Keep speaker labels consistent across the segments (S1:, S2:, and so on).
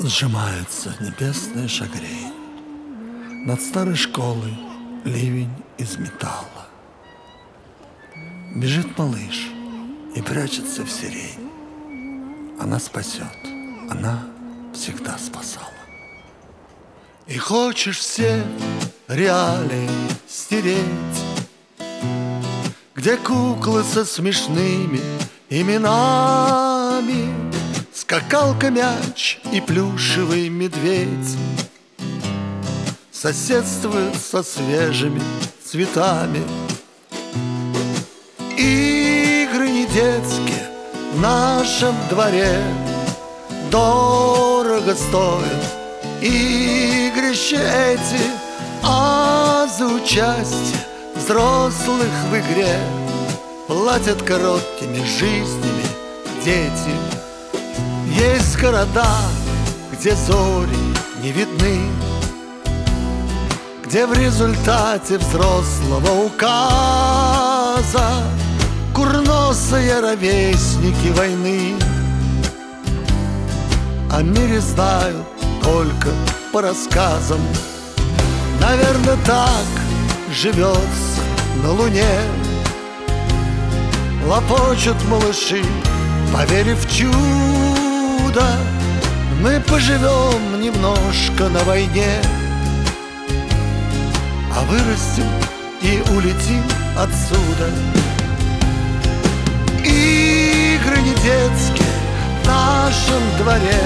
S1: Сжимается небесный шагрень, над старой школой ливень из металла. Бежит малыш и прячется в сирень. Она спасет, она всегда спасала. И хочешь все реалии стереть, где куклы со смешными именами, скакалка, мяч и плюшевый медведь соседствуют со свежими цветами. Игры не детские в нашем дворе дорого стоят игрища эти, а за участие взрослых в игре платят короткими жизнями дети. Есть города, где зори не видны, где в результате взрослого указа курносые ровесники войны о мире знают только по рассказам. Наверное, так живется на Луне. Лопочут малыши, поверив в чудо. Мы поживем немножко на войне, а вырастем и улетим отсюда. Игры не детские в нашем дворе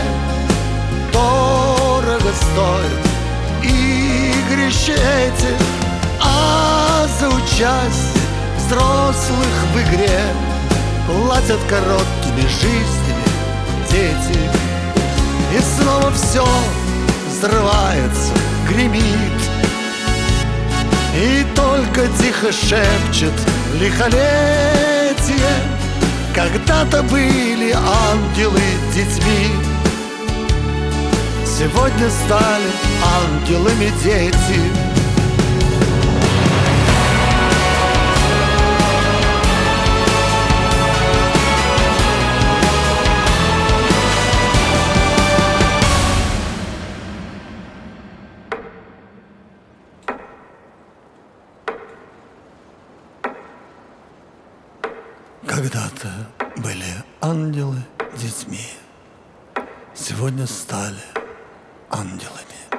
S1: дорого стоят игрища эти, а за участие взрослых в игре платят короткими жизнями дети. И снова все взрывается, гремит, и только тихо шепчет лихолетие: когда-то были ангелы детьми, сегодня стали ангелами дети. Когда-то были ангелы детьми, сегодня стали ангелами